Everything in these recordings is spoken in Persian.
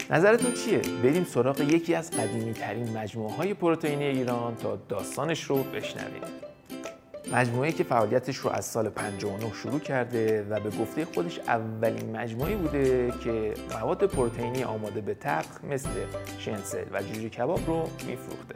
نظرتون چیه؟ بریم سراغ یکی از قدیمی ترین مجموعه های پروتئینی ایران تا داستانش رو بشنویم. مجموعه‌ای که فعالیتش رو از سال 59 شروع کرده و به گفته خودش اولین مجموعه‌ای بوده که مواد پروتئینی آماده به طبخ مثل شنسل و جوجه کباب رو میفروخته.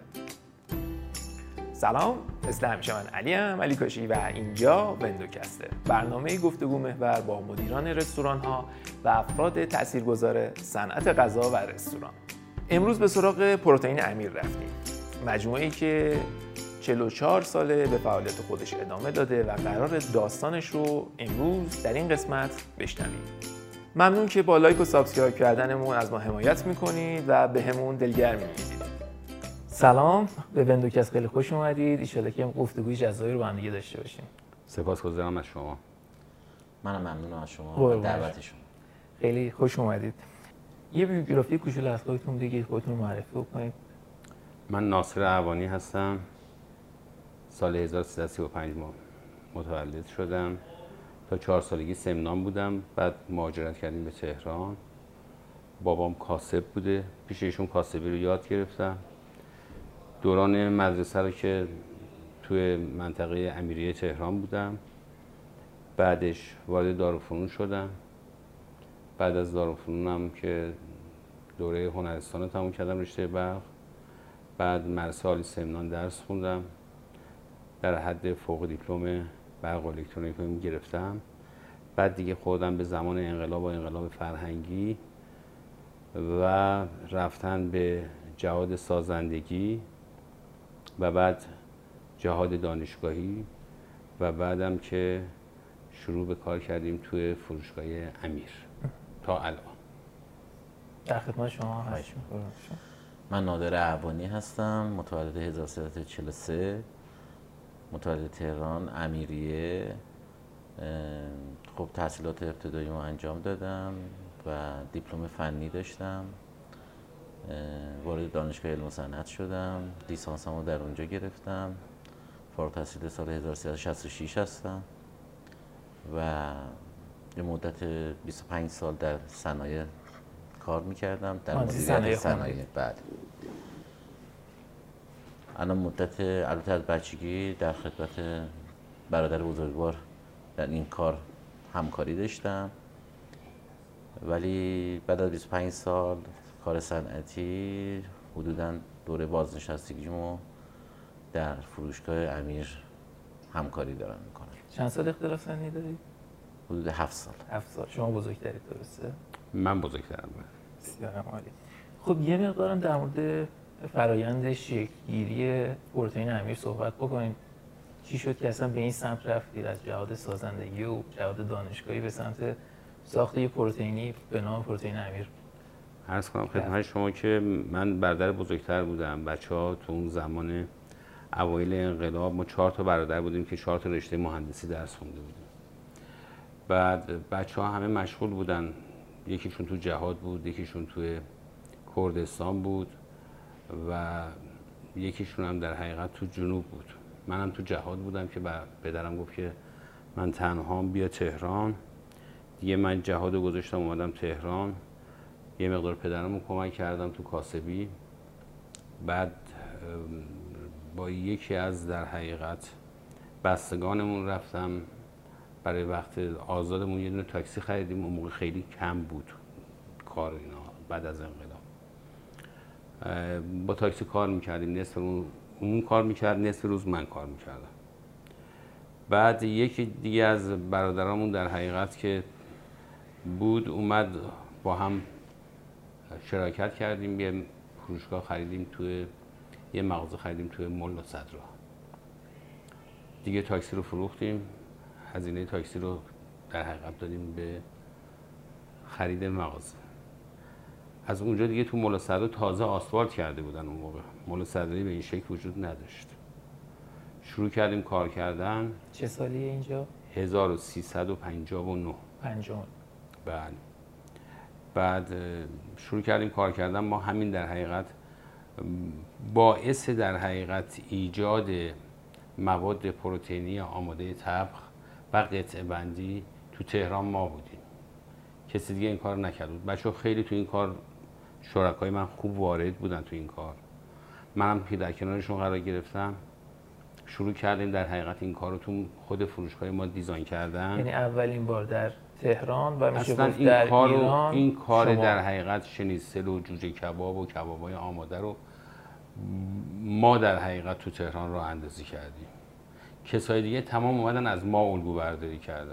سلام، مثل همیشه من علی کاشی و اینجا وندوکسته، برنامه گفتگو محور با مدیران رستوران‌ها و افراد تاثیرگذار صنعت غذا و رستوران. امروز به سراغ پروتئین امیر رفتیم، مجموعه‌ای که 44 ساله به فعالیت خودش ادامه داده و قرار داستانش رو امروز در این قسمت بشنویم. ممنون که با لایک و سابسکرایب کردنمون از ما حمایت میکنید و به همون دلگرمی میدید. سلام، به وندوکست خیلی خوش اومدید. ایشالا که گفتگوی جزایی رو با هم دیگه داشته باشیم. سپاسگزارم از شما. منم ممنونم از شما و دعوتشون. خیلی خوش اومدید. یه بیوگرافی کوچولو از خودتون بگید، خودتون معرفی بکنید. من ناصر اعوانی هستم. سال 1335 متولد شدم. تا 4 سالگی سمنان بودم، بعد مهاجرت کردیم به تهران. بابام کاسب بوده، پیش ایشون کاسبی رو یاد گرفتم. دوران مدرسه رو که توی منطقه امیریه تهران بودم. بعدش وارد دارالفنون شدم. بعد از دارالفنونم که دوره هنرستان رو تموم کردم، رشته برق. بعد مدرسه عالی سمنان درس خوندم. در حد فوق دیپلم برق و الکترونیک رو گرفتم. بعد دیگه خودم به زمان انقلاب و انقلاب فرهنگی و رفتن به جهاد سازندگی و بعد جهاد دانشگاهی و بعدم که شروع به کار کردیم توی فروشگاه امیر تا الان. در خدمت شما هستم. من نادر اعوانی هستم، متولد 1343، متولد تهران امیریه. خب تحصیلات ابتداییمو انجام دادم و دیپلم فنی داشتم. وارد دانشگاه علم و صنعت شدم، لیسانسمو در اونجا گرفتم. فارغ التحصیل سال 1366 هستم و یه مدت 25 سال در صنایع کار میکردم، در مدیریت صنایع. بعد الان مدت البته از بچگی در خدمت برادر بزرگوار در این کار همکاری داشتم، ولی بعد از 25 سال کار صنعتی حدوداً دوره بازنشستگیمو در فروشگاه امیر همکاری دارم میکنم. چند سال اختلاف سنی دارید؟ حدود 7 سال. 7 سال. شما بزرگترید درسته؟ من بزرگترم. بسیار عالی. خب یه مقدارم در مورد فرایند شکل‌گیری پروتئین امیر صحبت بکنیم. چی شد که اصلا به این سمت رفتید، از جهاد سازندگی و جهاد دانشگاهی به سمت ساخت یه پروتئینی به نام پروتئین امیر؟ عرض کنم خدمت شما که من برادر بزرگتر بودم. بچه‌ها تو اون زمان اوایل انقلاب ما 4 تا برادر بودیم که 4 تا رشته مهندسی درس خونده بودیم. بعد بچه‌ها همه مشغول بودن، یکیشون تو جهاد بود، یکیشون توی کردستان بود و یکیشون هم در حقیقت تو جنوب بود. منم تو جهاد بودم که پدرم گفت که من تنهام بیا تهران. دیگه من جهاد رو گذاشتم اومدم تهران. یه مقدار پدرم رو کمک کردم تو کاسبی. بعد با یکی از در حقیقت بستگانمون رفتم برای وقت آزادمون یه دونه تاکسی خریدیم. اون موقع خیلی کم بود کار اینا. بعد از انقلاب با تاکسی کار میکردیم، نصف اون کار میکرد، نصف روز من کار میکردم. بعد یکی دیگه از برادرامون در حقیقت که بود اومد، با هم شراکت کردیم، یه فروشگاه خریدیم، توی یه مغازه خریدیم توی ملا صدرا. دیگه تاکسی رو فروختیم، هزینه تاکسی رو در حقیقت دادیم به خرید مغازه. از اونجا دیگه تو ملا صدرا تازه آسفالت کرده بودن. اون موقع ملا صدری به این شکل وجود نداشت. شروع کردیم کار کردن. چه سالیه اینجا؟ 1359. 50. بله. بعد شروع کردیم کار کردن. ما همین در حقیقت باعث در حقیقت ایجاد مواد پروتئینی آماده طبخ و قطعه بندی تو تهران ما بودیم. کسی دیگه این کار نکرد بود. بچه‌ها خیلی تو این کار شرکای من خوب وارد بودن تو این کار. منم که در کنارشون قرار گرفتم، شروع کردیم در حقیقت این کار رو تو خود فروشگاه ما دیزاین کردن. یعنی اولین بار در تهران و میشه اصلا گفت در ایران این کار شما... در حقیقت شنیسل و جوجه کباب و کبابای آماده رو ما در حقیقت تو تهران راه اندازی کردیم. کسای دیگه تمام اومدن از ما الگو برداری کردن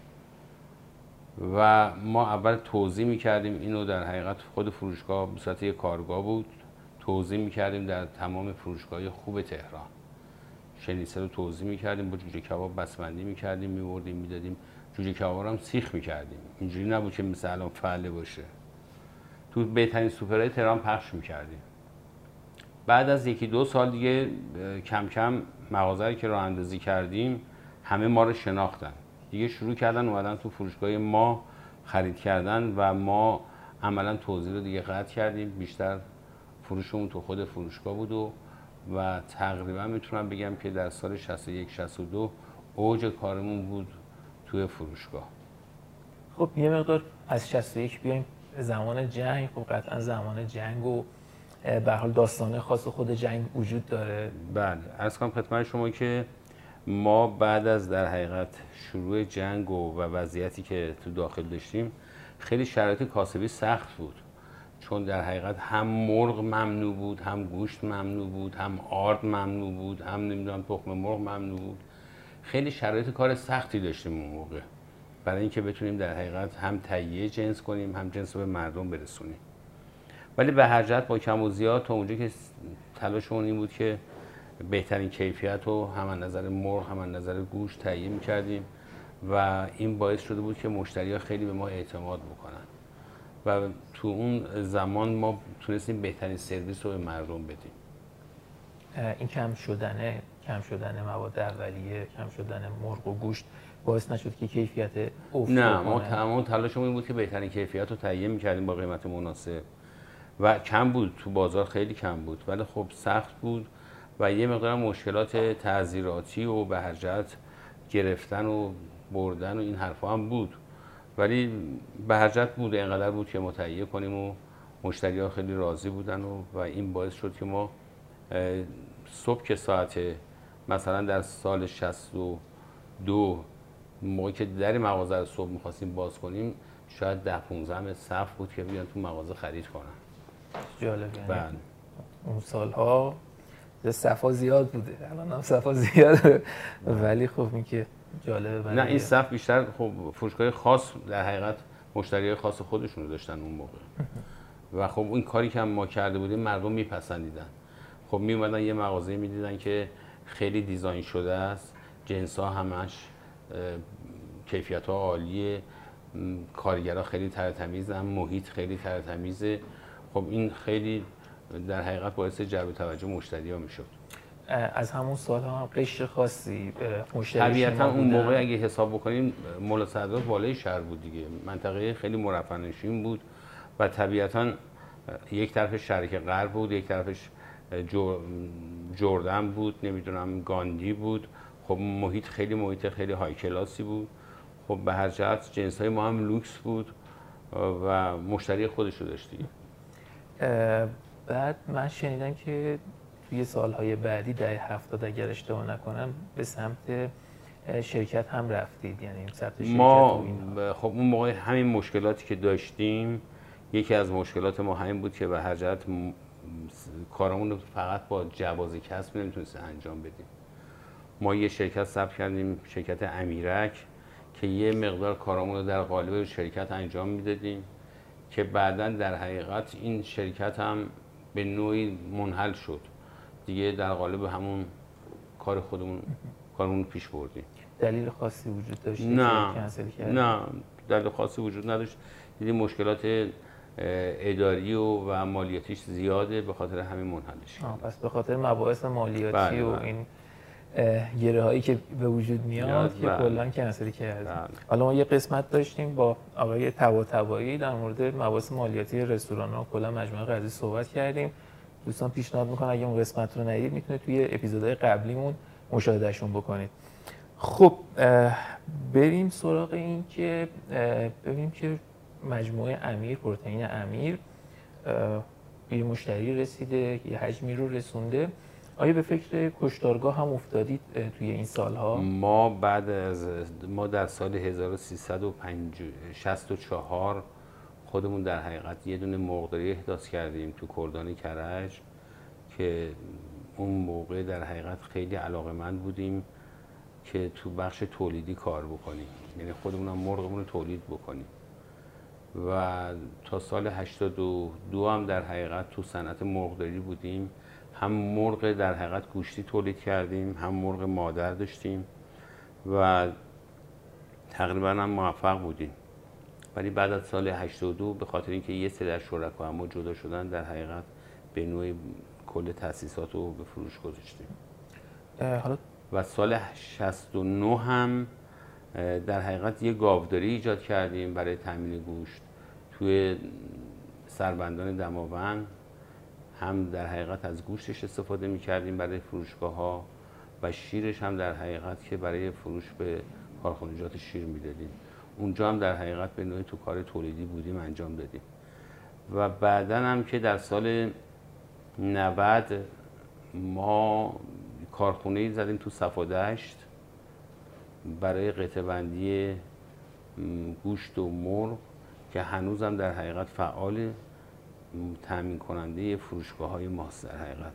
و ما اول توزیع می‌کردیم اینو. در حقیقت خود فروشگاه به صورت یک کارگاه بود، توزیع می‌کردیم در تمام فروشگاه‌های خوب تهران. شنیسه رو توزیع می‌کردیم، با جوجه کباب بسمندی می‌کردیم، می‌بردیم می‌دادیم. جوجه کباب رو هم سیخ می‌کردیم، اینجوری نبود که مثل الان فعله باشه. تو بهترین سوپرهای تهران پخش می‌کردیم. بعد از 1-2 سال دیگه کم کم مغازه‌ای که راه اندازی کردیم همه ما رو شناختن دیگه، شروع کردن اومدن تو فروشگاه ما خرید کردن و ما عملا توزیع رو دیگه قطع کردیم. بیشتر فروشمون تو خود فروشگاه بود و تقریبا میتونم بگم که در سال 61-62 اوج کارمون بود توی فروشگاه. خب یه مقدار از 61 بیایم زمان جنگ. خب قطعا زمان جنگ و به حال داستان خاص خود جنگ وجود داره. بله، عرض کنم خدمت شما که ما بعد از در حقیقت شروع جنگ و وضعیتی که تو داخل داشتیم خیلی شرایط کاسبی سخت بود، چون در حقیقت هم مرغ ممنوع بود، هم گوشت ممنوع بود، هم آرد ممنوع بود، هم نمیدونم تخم مرغ ممنوع بود. خیلی شرایط کار سختی داشتیم اون موقع برای اینکه بتونیم در حقیقت هم تهیه جنس کنیم، هم جنس رو به مردم برسونیم. ولی به هر جهت با کم و زیاد تا اونجا که تلاشمون این بود که بهترین کیفیت رو هم از نظر مرغ هم از نظر گوشت تهیه می‌کردیم و این باعث شده بود که مشتری‌ها خیلی به ما اعتماد بکنن و تو اون زمان ما تونستیم بهترین سرویس رو به مردم بدیم. این کم شدن مواد اولیه، کم شدن مرغ و گوشت باعث نشد که کیفیت افت کنه؟ نه، ما تمام تلاشمون این بود که بهترین کیفیت رو تهیه می‌کردیم با قیمت مناسب و کم بود تو بازار، خیلی کم بود ولی خب سخت بود و یه مقدار مشکلات تعزیراتی و به هر جهت گرفتن و بردن و این حرفا هم بود، ولی به هر جهت بود، اینقدر بود که ما تهیه کنیم و مشتری‌ها خیلی راضی بودن و این باعث شد که ما صبح که ساعت مثلا در سال 62 موقعی که در مغازه رو صبح می‌خواستیم باز کنیم شاید 10-15 متر صف بود که بیان تو مغازه خرید کنن. جالب. بله. اون سالها صفا زیاد بوده، الان هم صفا زیاده ولی خب این که جالبه. نه این صف بیشتر خب فروشگاه خاص در حقیقت مشتریای خاص خودشون رو داشتن اون موقع و خب این کاری که ما کرده بودیم مردم میپسندیدن. خب میومدن یه مغازه میدیدن که خیلی دیزاین شده است، جنس‌ها همش کیفیت‌ها عالیه، کارگرها خیلی ترتمیزن، محیط خیلی ترتمیزه. خب این خیلی در حقیقت باعث جلب توجه مشتری‌ها میشد. از همون سال‌ها هم قشر خاصی مشتری طبیعتاً اون موقع اگه حساب بکنیم مولا صدرات بالای شهر بود دیگه، منطقه خیلی مرفه‌نشین بود و طبیعتاً یک طرفش شریک غرب بود، یک طرفش جردن بود، نمیدونم گاندی بود. خب محیط خیلی های کلاسی بود. خب به هر جهت جنس‌های ما هم لوکس بود و مشتری خودش رو داشت دیگه. بعد من شنیدم که توی سالهای بعدی دهه 70 اگر اشتباه نکنم به سمت شرکت هم رفتید، یعنی سمت شرکت ما خب اون موقع همین مشکلاتی که داشتیم، یکی از مشکلات ما همین بود که به هر جهت کارمون رو فقط با جواز کسب نمیتونستیم انجام بدیم. ما یه شرکت ثبت کردیم، شرکت امیرک، که یه مقدار کارمون رو در قالب شرکت انجام میدادیم که بعداً در حقیقت این شرکت هم به نوعی منحل شد دیگه، در قالب همون کار خودمون کارمون پیش بردیم. دلیل خاصی وجود داشت که کنسل کردیم؟ نه دلیل خاصی وجود نداشت، دیدیم مشکلات اداری و مالیاتیش زیاده، به خاطر همین منحلش کردیم. پس به خاطر مباحث مالیاتی بله. و این گره هایی که به وجود میاد که کلا کنسل کردیم. حالا ما یه قسمت داشتیم با آقای طباطبایی در مورد مباحث مالیاتی رستوران ها کلا مجموعه قضیه صحبت کردیم. دوستان پیشنهاد میکنم اگه اون قسمت رو ندید میتونید توی اپیزودهای قبلیمون مشاهدهشون بکنید. خب بریم سراغ این که ببینیم که مجموعه امیر، پروتئین امیر یه مشتری رسیده، یه حجمی رو رسونده. آیا به فکر کشتارگاه هم افتادید توی این سالها؟ ما در سال 1364 خودمون در حقیقت یه دونه مرغداری احداث کردیم تو کردان کرج که اون موقع در حقیقت خیلی علاقه‌مند بودیم که تو بخش تولیدی کار بکنیم، یعنی خودمون هم مرغمون رو تولید بکنیم و تا سال 82 هم در حقیقت تو صنعت مرغداری بودیم. هم مرغ در حقیقت گوشتی تولید کردیم، هم مرغ مادر داشتیم و تقریبا هم موفق بودیم. ولی بعد از سال 82 به خاطر اینکه یه سری از شرکا ما جدا شدن، در حقیقت به نوعی کل تأسیسات رو به فروش گذاشتیم. حالا و سال 69 هم در حقیقت یه گاوداری ایجاد کردیم برای تامین گوشت توی سربندان دماوند. هم در حقیقت از گوشتش استفاده می‌کردیم برای فروشگاه‌ها و شیرش هم در حقیقت که برای فروش به کارخانجات شیر میدادیم. اونجا هم در حقیقت به نوعی تو کار تولیدی بودیم، انجام دادیم. و بعداً هم که در سال 90 ما کارخونه‌ای زدیم تو صفادشت برای قطعه بندی گوشت و مرغ که هنوزم در حقیقت فعال، تامین کننده فروشگاه‌های ماست در حقیقت.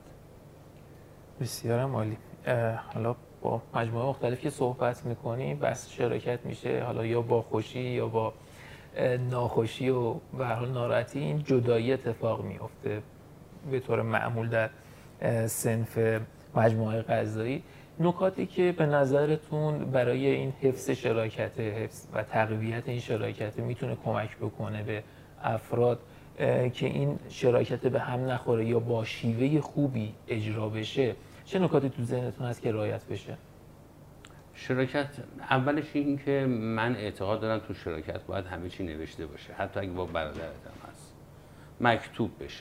بسیار عالی. حالا با مجموعه مختلف که صحبت می‌کنیم بس شراکت میشه، حالا یا با خوشی یا با ناخوشی و به هر حال ناراحتی این جدایی اتفاق میفته به طور معمول در صنف مجموعه غذایی. نکاتی که به نظرتون برای این حفظ شراکت، حفظ و تقویت این شراکت میتونه کمک بکنه به افراد که این شراکت به هم نخوره یا با شیوه خوبی اجرا بشه، چه نکاتی تو ذهنتون هست که رعایت بشه؟ شراکت اولش این که من اعتقاد دارم تو شراکت باید همه چی نوشته باشه، حتی اگه با برادرت هم هست مکتوب بشه،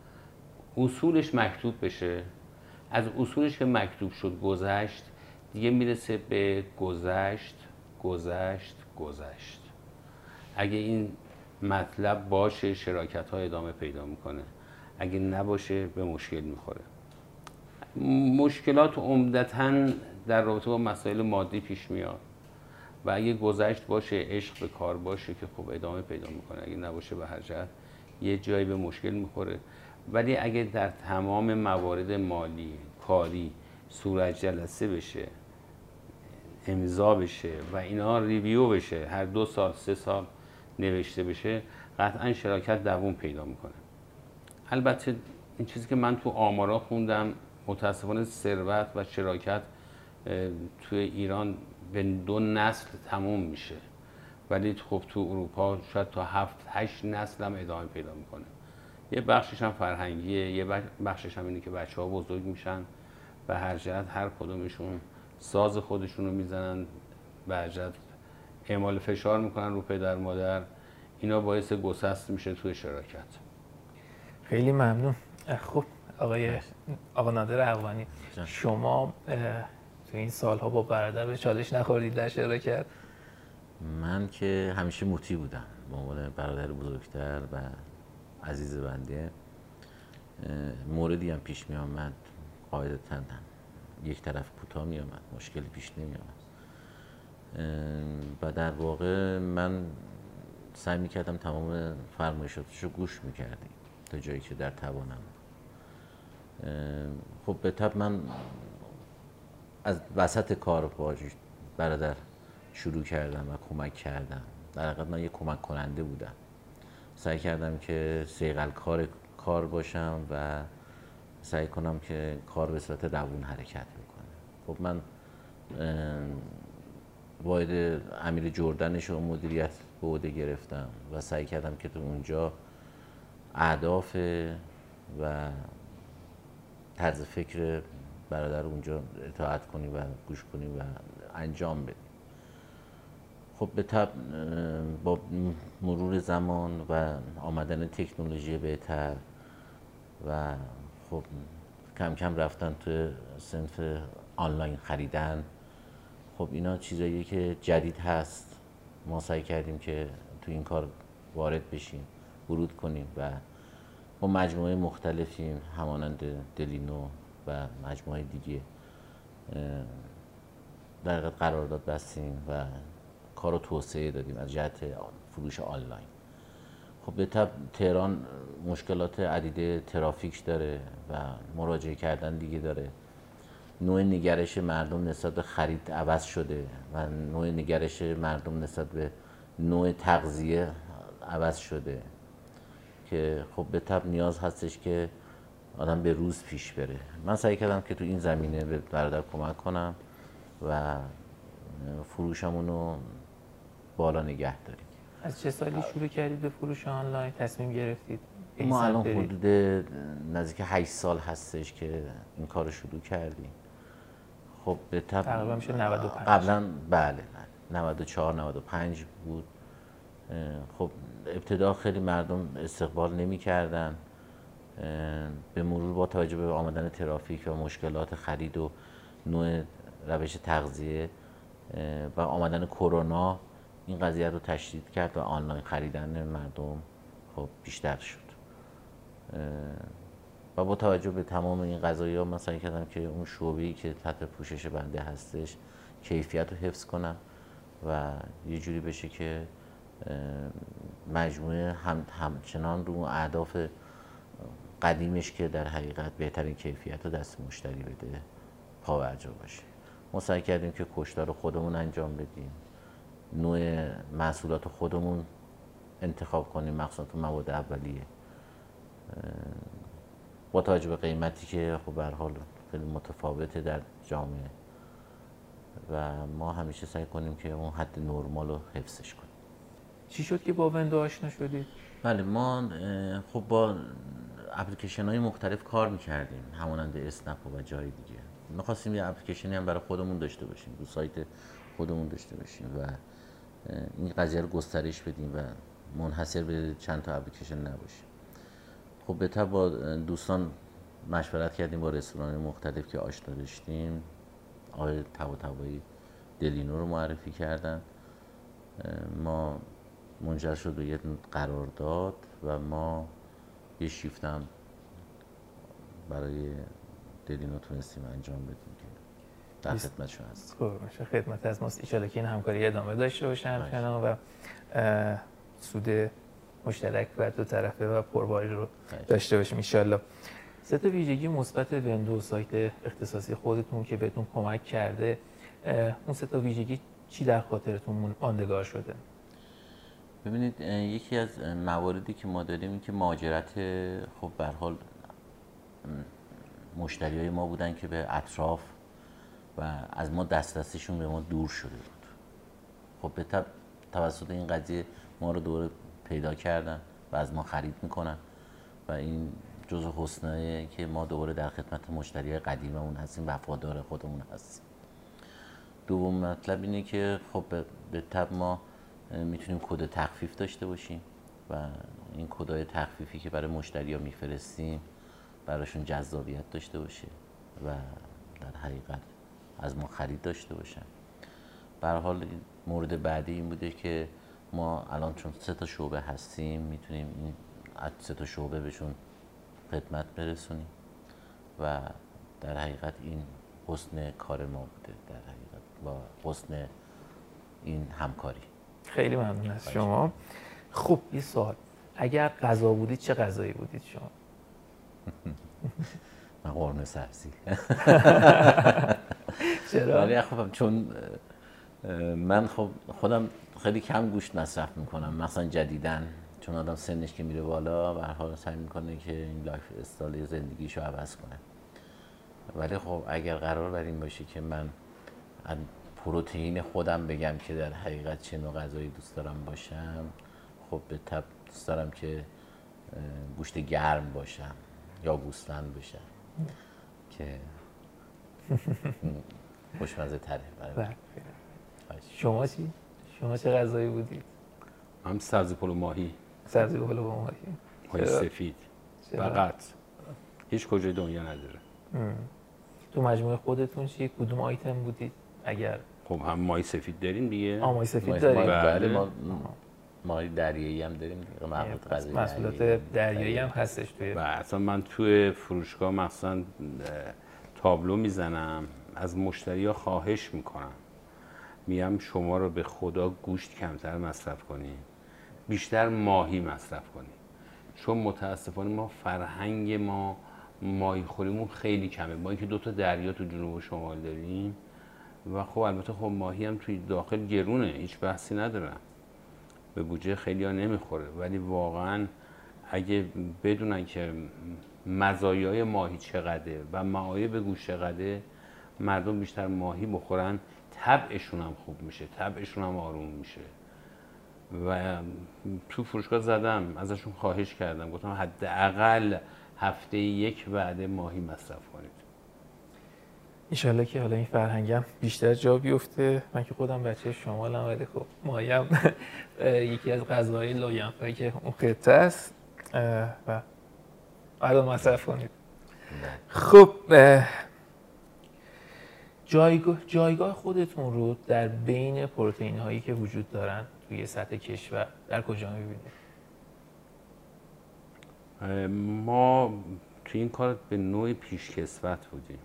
اصولش مکتوب بشه. از اصولش که مکتوب شد گذشت دیگه میرسه به گذشت گذشت گذشت. اگه این مطلب باشه شراکت ها ادامه پیدا میکنه، اگه نباشه به مشکل میخوره. مشکلات عمدتاً در رابطه با مسائل مادی پیش میاد و اگه گذشت باشه، عشق به کار باشه که خب ادامه پیدا میکنه، اگه نباشه به هر جهت یه جایی به مشکل میخوره. ولی اگه در تمام موارد مالی کاری صورت جلسه بشه، امضا بشه و اینا ریویو بشه، هر 2 سال 3 سال نوشته بشه، قطعا شراکت دوام پیدا میکنه. البته این چیزی که من تو آمارا خوندم، متاسفانه ثروت و شراکت توی ایران به 2 نسل تموم میشه، ولی خب تو اروپا شاید تا 7-8 نسل هم ادامه پیدا میکنه. یه بخشش هم فرهنگیه، یه بخشش هم اینه که بچه‌ها بزرگ میشن و هر جهت هر کدومشون ساز خودشون رو میزنن، به هر جهت اعمال فشار میکنن رو پدر مادر، اینا باعث گسست میشه توی شراکت. خیلی ممنون. خب آقا نادر اقوانی، شما تو این سالها با برادر به چالش نخوردید در شراکت؟ من که همیشه مطیع بودم به عنوان برادر بزرگتر و عزیز بنده. موردی هم پیش می آمد قاعدتاً یک طرف کوتاه می آمد، مشکلی پیش نمی آمد و در واقع من سعی می کردم تمام فرمایشاتش رو گوش می کردیم تا جایی که در توانم. خب به طب من از وسط کار با برادر شروع کردم و کمک کردم. در حقیقت من یک کمک کننده بودم، سعی کردم که صیقل کار باشم و سعی کنم که کار به صورت روون حرکت بکنه. خب من واحد امیر جردنش رو مدیریت به عهده گرفتم و سعی کردم که تو اونجا اهداف و طرز فکر برادر اونجا اطاعت کنی و گوش کنی و انجام بدی. خب به طب با مرور زمان و آمدن تکنولوژی بهتر و خب کم کم رفتن تو صنف آنلاین خریدن، خب اینا چیزاییه که جدید هست. ما سعی کردیم که تو این کار وارد بشیم، ورود کنیم و با مجموعه مختلفیم همانند دلینو و مجموعه دیگه در حقیقت قرارداد بستیم و کار رو توسعه دادیم از جهت فروش آنلاین. خب به طب تهران مشکلات عدیده ترافیک داره و مراجعه کردن دیگه داره. نوع نگرش مردم نسبت به خرید عوض شده و نوع نگرش مردم نسبت به نوع تغذیه عوض شده که خب به طب نیاز هستش که آدم به روز پیش بره. من سعی کردم که تو این زمینه به برادر کمک کنم و فروشمون رو بالا نگه داریم. از چه سالی شروع کردید به فروش آنلاین؟ تصمیم گرفتید؟ ما الان حدود نزدیک 8 سال هستش که این کار رو شروع کردیم. خب به طب تقریبا میشه 95. قبلا بله 94 95 بود. خب ابتدا خیلی مردم استقبال نمی‌کردن. به مرور با توجه به آمدن ترافیک و مشکلات خرید و نوع روش تغذیه و آمدن کرونا این قضیه رو تشدید کرد و آنلاین خریدن مردم خب بیشتر شد. و با توجه به تمام این قضايا من سعی کردم که اون شعبه‌ای که تحت پوشش بنده هستش کیفیت رو حفظ کنم و یه جوری بشه که مجموعه همچنان رو اهداف قدیمش که در حقیقت بهترین کیفیت رو دست مشتری بده پاورجا باشه. ما سعی کردیم که کشتار رو خودمون انجام بدیم، نوع محصولات خودمون انتخاب کنیم، مخصوصا تو مواد اولیه، با توجه به قیمتی که خب به هر حال خیلی متفاوته در جامعه و ما همیشه سعی کنیم که اون حد نرمال رو حفظش کنیم. چی شد که با وندو آشنا شدید؟ بله ما خب با اپلیکیشن های مختلف کار میکردیم همانند اسنپ و جای دیگه. می‌خواستیم یه اپلیکیشنی هم برای خودمون داشته باشیم، رو سایت خودمون داشته باشیم و این قضیه رو گسترش بدیم و منحصر به چند تا اپلیکیشن نباشیم. خب به طب با دوستان مشورت کردیم، با رستوران مختلف که آشنا داشتیم، آقای طباطبایی دلینو رو معرفی کردن. ما منجر شد به یه قرارداد و ما یه شیفت هم برای دلینو تونستیم انجام بدیم که در خدمتشون هستیم. خب خدمت از ماست. ایشالا که این همکاری ادامه داشته باشه همچنان و سود مشترک و دو طرفه و پرباری رو داشته باشیم ایشالا. سه تا ویژگی مثبت وندو سایت اختصاصی خودتون که بهتون کمک کرده، اون سه تا ویژگی چی در خاطرتون ماندگار شده؟ ببینید یکی از مواردی که ما داریم این که مهاجرت خب به هر حال مشتریای ما بودن که به اطراف و از ما دسترسیشون به ما دور شده بود. خب به توسط این قضیه ما رو دوباره پیدا کردن و از ما خرید میکنن و این جزء حسنه که ما دوباره در خدمت مشتریای قدیممون هستیم، وفادار خودمون هستیم. دوم مطلب اینه که خب به طب ما میتونیم کد تخفیف داشته باشیم و این کدای تخفیفی که برای مشتری‌ها میفرستیم براشون جذابیت داشته باشه و در حقیقت از ما خرید داشته باشن. به هر حال مورد بعدی این بوده که ما الان چون 3 تا شعبه هستیم میتونیم این از 3 تا شعبه بهشون خدمت برسونیم و در حقیقت این حسن کار ما بوده در حقیقت با حسن این همکاری. خیلی ممنون از شما. خب یه سوال، اگر غذا بودید چه غذایی بودید شما؟ من قرمه سبزی. چرا؟ ولی خب چون من خب خودم خیلی کم گوشت مصرف میکنم، مثلا جدیدن چون آدم سنش که میره بالا به هر حال سعی میکنه که این لایف استایل زندگیشو عوض کنه. ولی خب اگر قرار بر این باشه که من از پروتئین خودم بگم که در حقیقت چه نوع غذایی دوست دارم باشم، خب به طب دوست دارم که گوشت گرم باشم یا گوسفند باشم که خوشمزه تره برای من. شما چی؟ شما چه غذایی بودید؟ من سبزی پلو ماهی. سبزی پلو با ماهی. ماهی سفید. فقط هیچ کجای دنیا نداره. تو مجموعه خودتون چی کدوم آیتم بودید؟ اگر خب هم ماهی سفید داریم دیگه. ماهی سفید داریم. بله. ماهی دریایی هم داریم دیگه، محصولات غذایی محصولات دریایی هم هستش توی. و اصلا من توی فروشگاه مثلا تابلو میزنم، از مشتری‌ها خواهش میکنم، میگم شما رو به خدا گوشت کمتر مصرف کنید، بیشتر ماهی مصرف کنید، چون متاسفانه ما فرهنگ ما ماهی خوریمون خیلی کمه. ما اینکه 2 تا دریا تو جنوب و شمال داریم و خب البته خب ماهی هم توی داخل گرونه، هیچ بحثی ندارم، به بودجه خیلی ها نمیخوره، ولی واقعا اگه بدونن که مزایای ماهی چقدره و معایب گوشت چقدره، مردم بیشتر ماهی بخورن، طبعشون هم خوب میشه، طبعشون هم آروم میشه. و تو فروشگاه زدم، ازشون خواهش کردم، گفتم حداقل هفته 1 وعده ماهی مصرف کنید. انشالله که حالا این فرهنگم بیشتر جا بیفته. من که خودم بچه شمالم، ولی خب ماهی هم یکی از غذاهای لاینفعی که اون خطه است و الان مصرف کنید. خب جایگاه خودتون رو در بین پروتئین هایی که وجود دارن توی سطح کشور در کجا می‌بینید؟ ما توی این کار به نوعی پیشکسوت بودیم.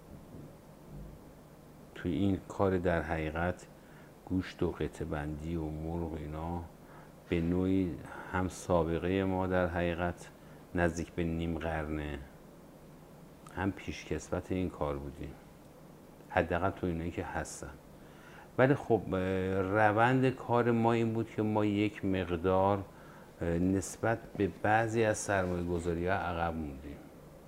توی این کار در حقیقت گوشت و قطعه بندی و مرغ اینا به نوعی هم سابقه ما در حقیقت نزدیک به نیم قرنه، هم پیشکسوت این کار بودیم، حداقل تو اینایی که هستن. ولی خب روند کار ما این بود که ما یک مقدار نسبت به بعضی از سرمایه‌گذاری‌ها عقب موندیم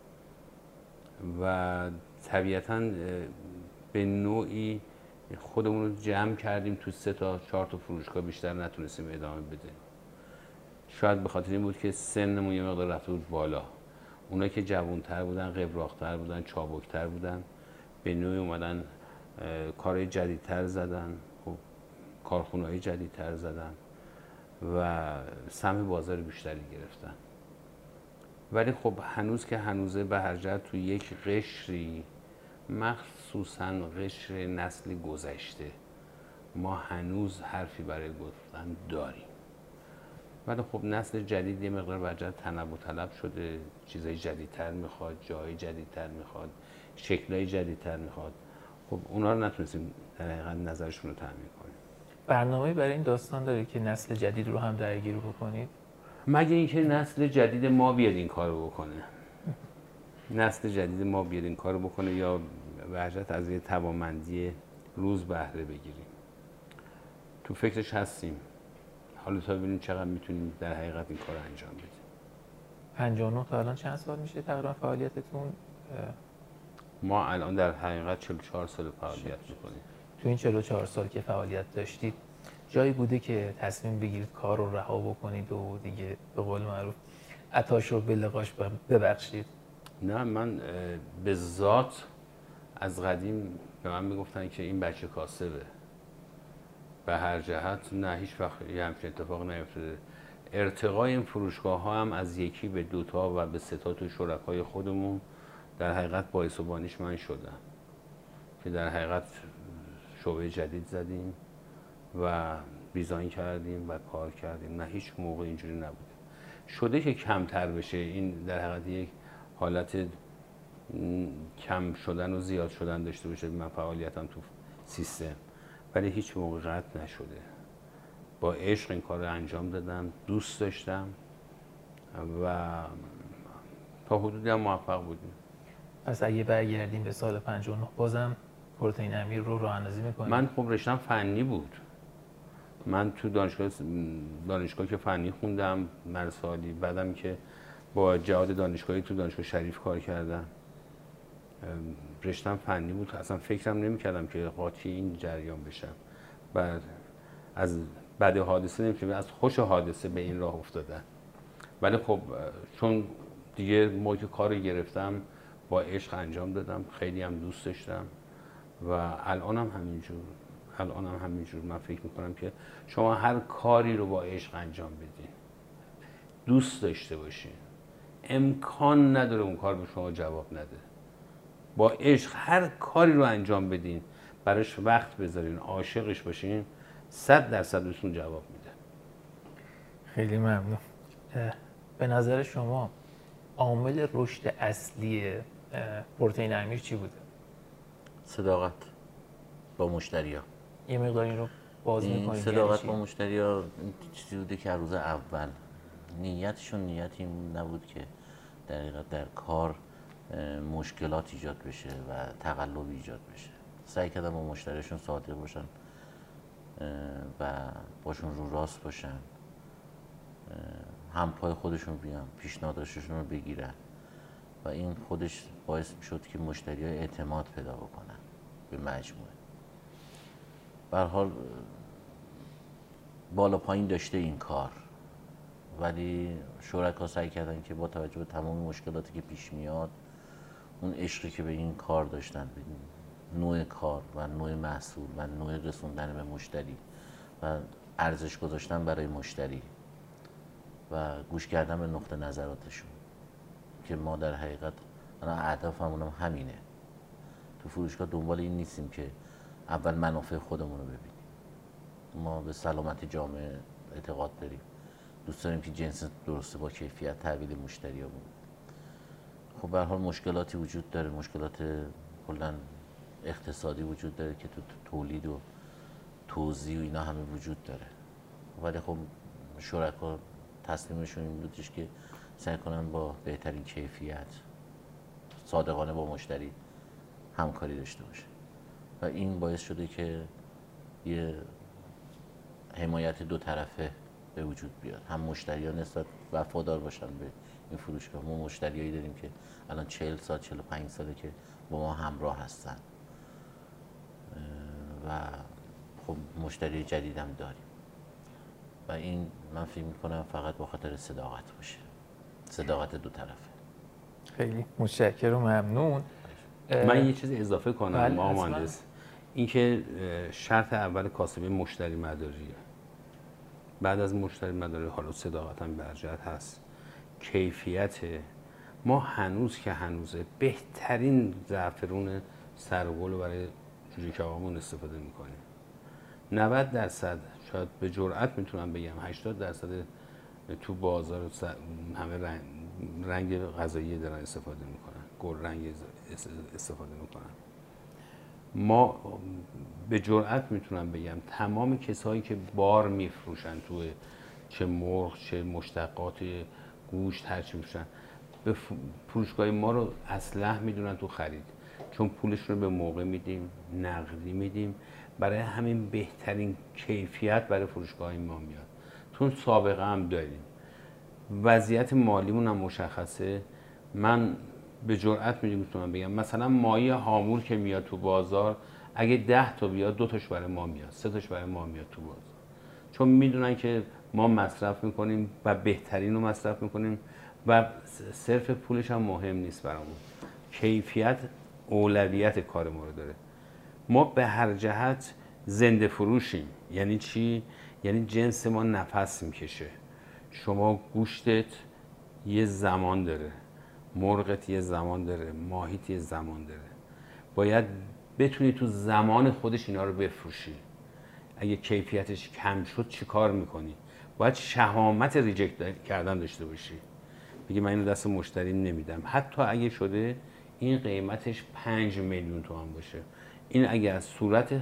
و طبیعتاً به نوعی خودمون رو جمع کردیم تو 3 تا 4 تا فروشگاه، بیشتر نتونستیم ادامه بدیم. شاید به خاطر این بود که سنمون یه مقدار رفته بود بالا. اونایی که جوان‌تر بودن، قبراق‌تر بودن، چابک‌تر بودن، به نوعی اومدن کارهای جدیدتر زدن، کارخونه‌های جدیدتر زدن و سهم بازار بیشتری گرفتن. ولی خب هنوز که هنوزه به هر جهت تو یک قشری، مخصوصاً قشر نسل گذشته، ما هنوز حرفی برای گفتن داریم. ولی خب نسل جدید یه مقدار وجه تنوع طلب شده، چیزای جدیدتر میخواد، جای جدیدتر میخواد، شکلای جدیدتر میخواد. خب اونا رو نتونستیم در حقیقت نظرشون رو تامین کنیم. برنامه برای این داستان داره که نسل جدید رو هم درگیر بکنید؟ مگه اینکه نسل جدید ما بیاد این کارو بکنه. نسل جدید ما بیاد این کارو بکنه یا وحشت از یه توانمندی روز بهره بگیریم. تو فکرش هستیم. حالا تا ببینیم چقدر میتونیم در حقیقت این کار رو انجام بدیم. 59 تا الان چند سال میشه تقریبا فعالیتتون؟ ما الان در حقیقت 44 سال فعالیت میکنیم. تو این 44 سال که فعالیت داشتید جایی بوده که تصمیم بگیرید کار رو رها بکنید و دیگه به قول معروف عطاش رو به لقاش ببخشید؟ نه، من به ذات از قدیم به من میگفتن که این بچه کاسبه. به هر جهت نه، هیچ وقت یه همچین اتفاق نیفتاده. ارتقای این فروشگاه ها هم از 1 به 2 تا و به 3 تا تو شرکای خودمون در حقیقت باعث و بانیش من شدم که در حقیقت شعبه جدید زدیم و دیزاین کردیم و کار کردیم. نه، هیچ موقع اینجوری نبوده. شده که کمتر بشه، این در حقیقت یک حالت کم شدن و زیاد شدن داشته باشه من فعالیتم تو سیستم، ولی هیچ موقع قطع نشده. با عشق این کار رو انجام دادم، دوست داشتم و تا حدودی هم موفق بودیم. پس اگه برگردیم به سال 59 بازم پروتئین امیر رو راه اندازی می‌کنید؟ من خب رشتم فنی بود. من تو دانشگاه که فنی خوندم مرسالی، بعدم که با جهاد دانشگاهی تو دانشگاه شریف کار کردم. رشتم فنی بود، اصلا فکرم نمی‌کردم که قاطی این جریان بشم. بعد از بعد حادثه نمی‌شه، از خوش حادثه به این راه افتادن. ولی خب چون دیگه موقعی کار رو گرفتم با عشق انجام دادم، خیلی هم دوست داشتم و الانم همینجور من فکر میکنم که شما هر کاری رو با عشق انجام بدین، دوست داشته باشین، امکان نداره اون کار به شما جواب نده. با عشق هر کاری رو انجام بدین، براش وقت بذارین، عاشقش باشین، 100% بهتون جواب میده. خیلی ممنون. به نظر شما عامل رشد اصلی پروتئین امیر چی بوده؟ صداقت با مشتری‌ها. یه مقدار این رو باز می‌کنید. صداقت با مشتری‌ها چیزی بوده که از روز اول نیتشون نیتی نبود که در حقیقت در کار مشکلات ایجاد بشه و تقلب ایجاد بشه. سعی کردن با مشتریشون صادق باشن و باشون رو راست باشن، هم پای خودشون بیان، پیشنهادشون رو بگیرن و این خودش باعث شد که مشتری‌ها اعتماد پیدا بکنن به مجموعه. به هر حال بالا پایین داشته این کار، ولی شرکا سعی کردن که با توجه به تمام مشکلاتی که پیش میاد اون عشقی که به این کار داشتن، به نوع کار و نوع محصول و نوع رسوندن به مشتری و ارزش گذاشتن برای مشتری و گوش کردن به نقطه نظراتشون، که ما در حقیقت هدفمون هم همینه. تو فروشگاه دنبال این نیستیم که اول منافع خودمون رو ببینیم. ما به سلامت جامعه اعتقاد داریم، دوست داریم که جنس درسته با کیفیت تحویل مشتری ها بود. خب به هر حال مشکلاتی وجود داره، مشکلات کلا اقتصادی وجود داره که تو تولید و توزیع و اینا همه وجود داره، ولی خب شرکا تصمیمشون این بودش که سعی کنن با بهترین کیفیت صادقانه با مشتری همکاری داشته باشه و این باعث شده که یه حمایت دو طرفه به وجود بیاد. هم مشتری‌ها نسبت وفادار باشن به این فروشگاه. ما مشتریایی داریم که الان 40 سال 45 ساله که با ما همراه هستن و خب مشتری جدیدم داریم و این من فکر می‌کنم فقط با خاطر صداقت باشه، صداقت دو طرفه. خیلی متشکرم و ممنون. من یه چیز اضافه کنم آقا بله مهندس، اینکه شرط اول کاسبی مشتری مداریه. بعد از مشتری مداری حالا صداقت هم برجت هست، کیفیت. ما هنوز که هنوزه بهترین زعفرون سرگل رو برای جوجه کبابمون استفاده میکنیم. 90% شاید به جرئت میتونم بگم 80% تو بازار همه رنگ غذایی دارن استفاده میکنن، گل رنگ استفاده میکنن. ما به جرئت میتونم بگم تمام کسایی که بار میفروشن تو چه مرغ چه مشتقات گوشت هر چی میفروشن به فروشگاه ما رو اصلح میدونن تو خرید، چون پولشون رو به موقع میدیم، نقدی میدیم، برای همین بهترین کیفیت برای فروشگاه ما میاد، چون سابقه هم داریم، وضعیت مالیمون هم مشخصه. من به جرئت میتونم بگم مثلا مایه هامور که میاد تو بازار اگه 10 تا بیاد 2 تاش برای ما میاد، 3 تاش برای ما میاد تو بازار، چون میدونن که ما مصرف میکنیم و بهترین رو مصرف میکنیم و صرف پولش هم مهم نیست برامون، کیفیت اولویت کار ما رو داره. ما به هر جهت زنده فروشیم. یعنی چی؟ یعنی جنس ما نفس میکشه. شما گوشتت یه زمان داره، مرغت یه زمان داره، ماهیت یه زمان داره، باید بتونی تو زمان خودش اینا رو بفروشی. اگه کیفیتش کم شد چی کار میکنی؟ باید شهامت ریجکت کردن داشته باشی، بگی من اینو دست مشتری نمیدم، حتی اگه شده این قیمتش 5 میلیون تومان باشه. این اگه از صورت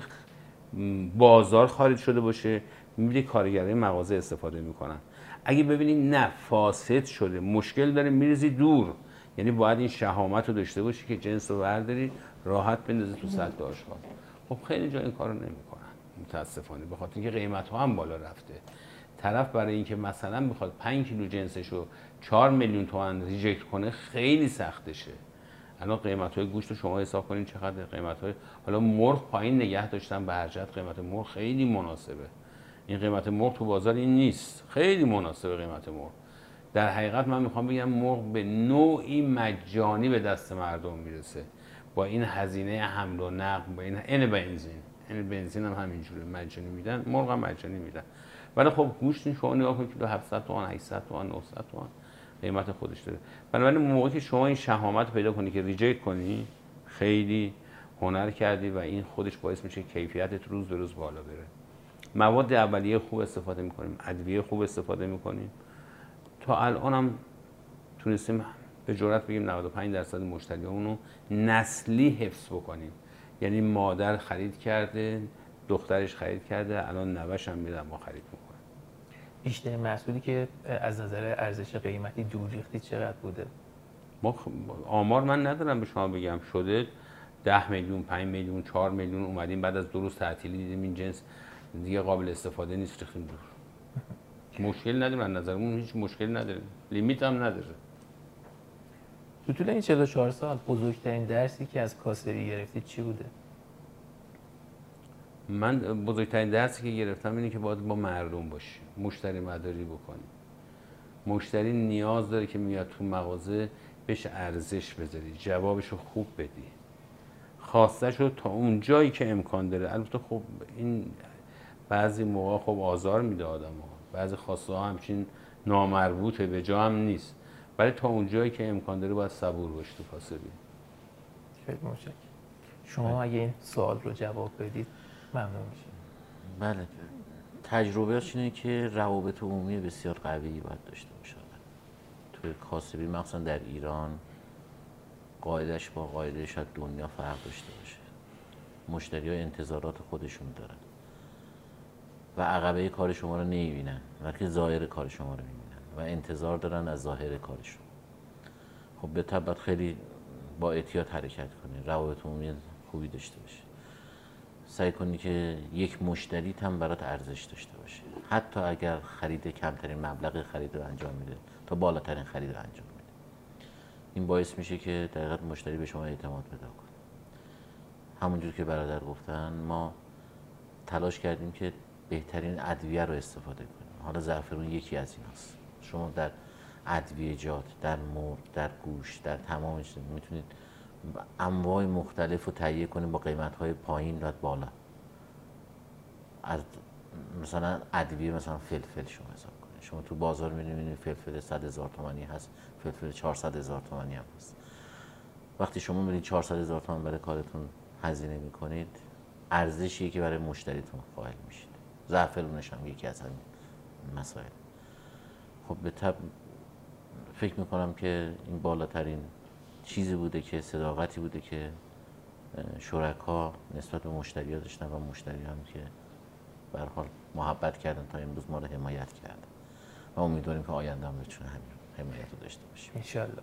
بازار خارج شده باشه میبینی کارگرای مغازه استفاده میکنن. اگه ببینی نه فاسد شده، مشکل داره، میریزی دور. یعنی باید این شهامت رو داشته باشی که جنس رو برداری راحت بندازی تو سطح آشغال. خب خیلی جا این کارو نمیکنن متاسفانه، به خاطر اینکه قیمت ها هم بالا رفته. طرف برای اینکه مثلا میخواد 5 کیلو جنسش رو 4 میلیون تومان ریجکت کنه خیلی سختشه. الان قیمت های گوشت رو شما حساب کنین چقدر قیمت های، حالا مرغ پایین نگه داشتن به هر جهت، قیمت مرغ خیلی مناسبه. این قیمت مرغ تو بازار این نیست، خیلی مناسبه قیمت مرغ. در حقیقت من میخوام بگم مرغ به نوعی مجانی به دست مردم میرسه با این هزینه حمل و نقل، با این بنزین هم همینجوره مجانی میدن، مرغ هم مجانی میدن. ولی خب گوشت شما نگاه کنید کیلو 700 تومان 800 تومان 900 تومان قیمت خودش داره. بنابراین موقعی که شما این شهامت پیدا کنی که ریجکت کنی خیلی هنر کردی و این خودش باعث میشه کیفیتت روز به روز بالا بره. مواد اولیه خوب استفاده میکنیم، ادویه خوب استفاده میکنیم. تا الان هم تونستیم به جرات بگیم 95% مشتریامون رو نسلی حفظ بکنیم. یعنی مادر خرید کرده، دخترش خرید کرده، الان نوه‌ش هم میاد ما خرید میکنه. بیشترین محصولی که از نظر ارزش قیمتی دور ریختید چقدر بوده؟ آمار من ندارم به شما بگم، شده 10 میلیون، 5 میلیون، 4 میلیون اومدیم بعد از 2 روز تعطیلی دیدیم این جنس دیگه قابل استفاده نیست، ریختیم دور. مشکل نداریم، از نظرمون هیچ مشکلی نداره، لیمیت هم نداره. تو طول این 44 سال بزرگترین درسی که از کاسبی گرفتید چی بوده؟ من بزرگترین درسی که گرفتم اینه که باید با مردم باشی، مشتری مداری بکنی. مشتری نیاز داره که میاد تو مغازه بهش ارزش بذاری، جوابشو خوب بدی، خواستشو تا اون جایی که امکان داره. البته خب این بعضی موقع خب آزار میده آدم‌ها، بعضی خواسته ها همچین نامربوطه، به جا هم نیست، ولی تا اون جایی که امکان داره باید صبور باشی تو کاسبی. خیلی متشکرم. شما اگه این سوال رو جواب بدید ممنون میشم. بله، تجربهش اینه که روابط عمومی بسیار قوی باید داشته باشه. توی کاسبی مخصوصا در ایران قاعدش با قاعده شاید دنیا فرق داشته باشه. مشتری ها انتظارات خودشون دارن و عقبه کار شما رو نمیبینن، بلکه ظاهر کار شما رو میبینن و انتظار دارن از ظاهر کارشون. خب به طبع خیلی با احتیاط حرکت کنی، روابط عمومی خوبی داشته باشی، سعی کنی که یک مشتری هم برات ارزش داشته باشه، حتی اگر خرید کمترین مبلغ خرید رو انجام میده تا بالاترین خرید رو انجام میده. این باعث میشه که در حقیقت مشتری به شما اعتماد پیدا کنه. همونجور که برادر گفتن ما تلاش کردیم که بهترین ادویه رو استفاده کنیم. حالا زعفرون یکی از ایناست. شما در ادویه‌جات، در مرغ، در گوشت، در تمام میتونید انواع مختلف رو تهیه کنید با قیمت‌های پایین و بالا. از مثلا ادویه مثلا فلفل شما حساب کنید، شما تو بازار می‌بینید فلفل 100,000 تومانی هست، فلفل 400,000 تومانی هم هست. وقتی شما می‌رید 400,000 تومان برای کارتون هزینه می‌کنید، ارزشیه که برای مشتریتون قائل میشید. زعفرونش هم یکی از همین مسائل. خب به طب فکر می‌کنم که این بالاترین چیزی بوده که صداقتی بوده که شرکا نسبت به مشتری‌ها داشتن و مشتری هم که به هر حال محبت کردن تا امروز ما رو حمایت کردن و امیدواریم که آینده هم بتونه همین حمایت رو داشته باشیم ان شاءالله.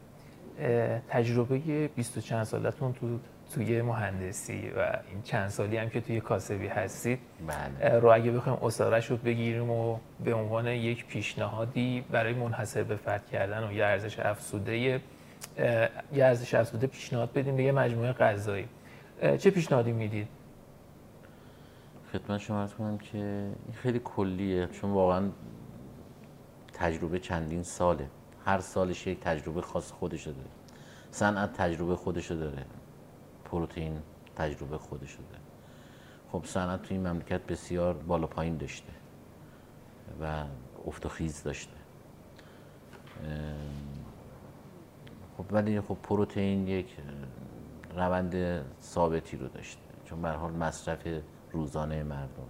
تجربه 20 و چند سالتون توی مهندسی و این چند سالی هم که توی کاسبی هستید، بله. رو اگه بخوایم اصارش رو بگیریم و به عنوان یک پیشنهادی برای منحصر به فرد کردن و یه ارزش افزوده پیشنهاد بدیم به یه مجموعه غذایی، چه پیشنهادی میدید؟ خدمت شما عرض کنم که این خیلی کلیه، چون واقعا تجربه چندین ساله، هر سالش یک تجربه خاص خودشو داره. صنعت تجربه خودشو داره، پروتئین تجربه خودشو داره. خب صنعت تو این مملکت بسیار بالا پایین داشته و افت و خیز داشته. خب ولی خب پروتئین یک روند ثابتی رو داشته، چون به هر حال مصرف روزانه مردم.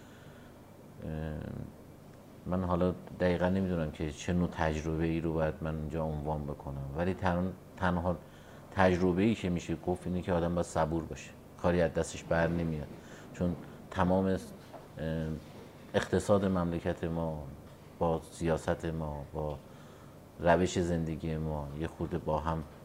من حالا دقیقا نمیدونم که چه نوع تجربه ای رو باید من اینجا عنوان بکنم، ولی تنها تجربه ای که میشه گفت اینه که آدم باید صبور باشه، کاری از دستش بر نمیاد، چون تمام اقتصاد مملکت ما با سیاست ما با روش زندگی ما یه خورده با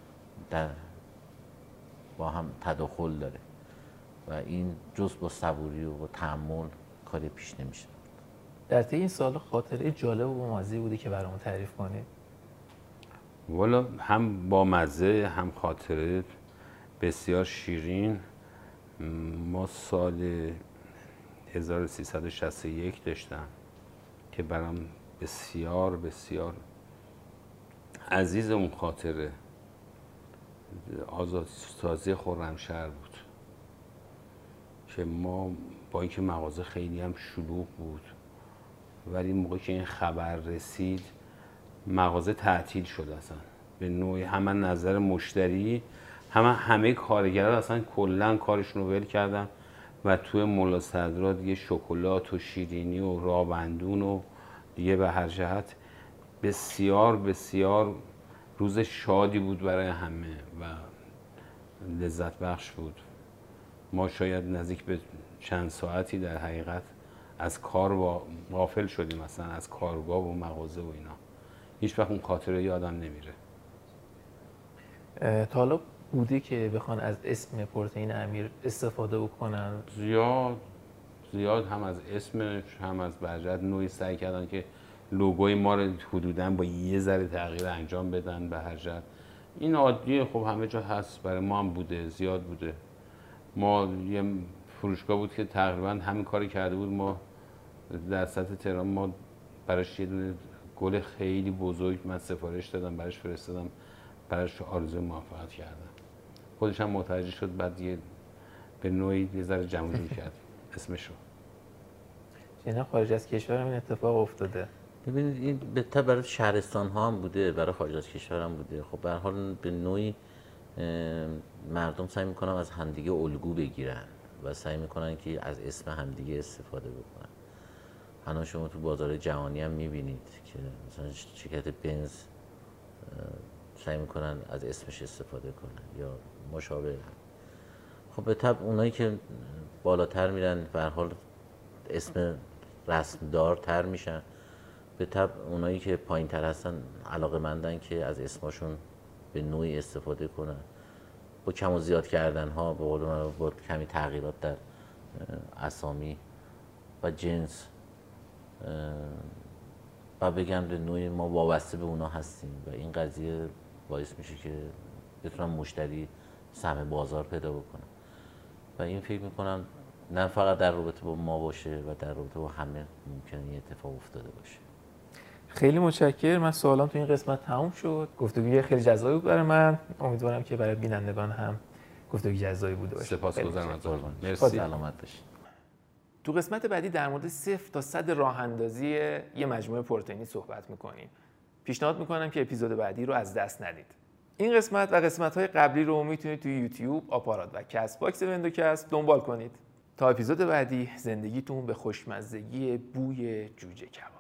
هم تداخل داره و این جز با صبوری و تحمل کاری پیش نمیشه. در طی این سال خاطره جالب و بامزه بوده که برامون تعریف کنید؟ والا هم با مزه هم خاطره بسیار شیرین. ما سال 1361 داشتم که برام بسیار بسیار عزیز اون خاطره، آزادسازی خرمشهر بود که ما با اینکه مغازه خیلی هم شلوغ بود ولی موقعی که این خبر رسید مغازه تعطیل شد اصلا به نوعی، هم نظر مشتری همه کارگران اصلا کلا کارشون رو ول کردن و توی مولا صدرا دیگه شکلات و شیرینی و رابندون و دیگه به هر جهت بسیار بسیار روز شادی بود برای همه و لذت بخش بود. ما شاید نزدیک به چند ساعتی در حقیقت از کار غافل شدیم، مثلا از کارگاه و مغازه و اینا. هیچ وقت اون خاطره یادم نمیره. تا حالا بوده که بخوان از اسم پروتئین امیر استفاده بکنن؟ زیاد هم از اسمش هم از برجت نوعی سعی کردن که لوگوی ما رو حدوداً با یه ذره تغییر انجام بدن به هر جهت. این عادیه، خب همه جا هست، برای ما هم بوده، زیاد بوده. ما یه فروشگاه بود که تقریباً همین کاری کرده بود. ما در سطح تهران ما براش یه دونه گل خیلی بزرگ من سفارش دادم، براش فرستادم، براش آرزوی موفقیت کردم. خودش هم متوجه شد، بعد یه به نوعی یه ذره جمع جور کرد اسمشو. یعنی خارج از کشور این اتفاق افتاده؟ ببینید این بهتر برای شهرستان ها هم بوده، برای خارج از کشور هم بوده. خب به هر حال به نوعی مردم سعی میکنن از همدیگه الگو بگیرن و سعی میکنن که از اسم همدیگه استفاده بکنن. الان شما تو بازار جهانی هم میبینید که مثلا شرکت بنز سعی میکنن از اسمش استفاده کنن یا مشابه. خب به طبع اونایی که بالاتر میرن به هر حال اسم رسمدارتر میشن. به طبع اونایی که پایین تر هستن علاقه‌مندن که از اسمشون به نوعی استفاده کنن، با کم و زیاد کردن ها، به قول من با کمی تغییرات در اسامی و جنس، و بگم به نوعی ما وابسته به اونا هستیم و این قضیه باعث میشه که بتونن مشتری سهم بازار پیدا بکنن. و این فکر میکنم نه فقط در رابطه با ما باشه و در رابطه با همه ممکنه این اتفاق افتاده باشه. خیلی متشکرم. من سوالام تو این قسمت تموم شد. گفتگوی خیلی جذابی بود برای من. امیدوارم که برای بینندگان هم گفتگوی جذابی بوده باشه. سپاسگزارم از شما. مرسی. سلامت باشید. تو قسمت بعدی در مورد 0 تا 100 راه اندازی یه مجموعه پروتئینی صحبت می‌کنیم. پیشنهاد می‌کنم که اپیزود بعدی رو از دست ندید. این قسمت و قسمت‌های قبلی رو میتونید توی یوتیوب، آپارات و کست باکس وندوکست دنبال کنید. تا اپیزود بعدی زندگیتون به خوشمزگی بوی جوجه کباب.